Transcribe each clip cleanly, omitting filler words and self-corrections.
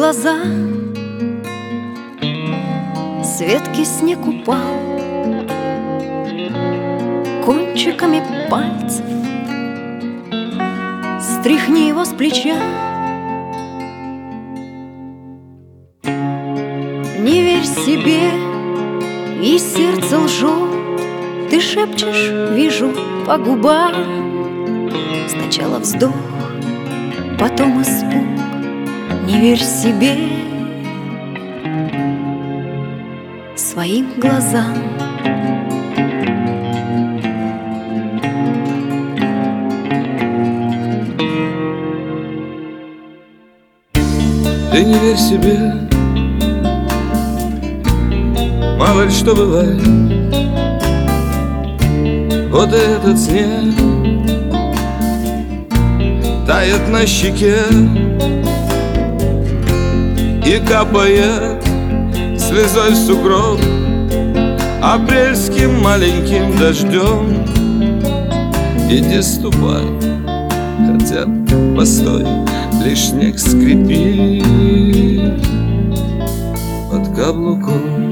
глаза, с ветки снег упал, кончиками пальцев стряхни его с плеча. Не верь себе, и сердце лжет. Ты шепчешь, вижу по губам. Сначала вздох, потом испуг. Не верь себе, своим глазам. Ты не верь себе, мало ли что бывает. Вот этот снег тает на щеке и капает слезой в сугроб апрельским маленьким дождем. Иди ступай, хотя постой, лишь снег скрипит под каблуком.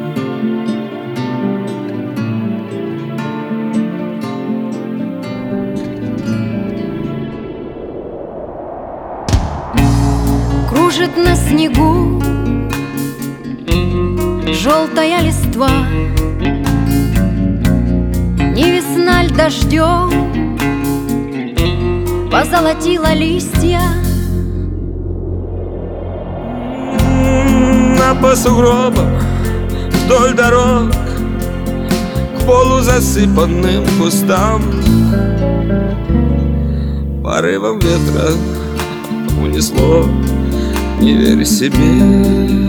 Кружит на снегу желтая листва, не весна ль дождем позолотила листья. По сугробам вдоль дорог к полузасыпанным кустам порывом ветра унесло. Не верь себе,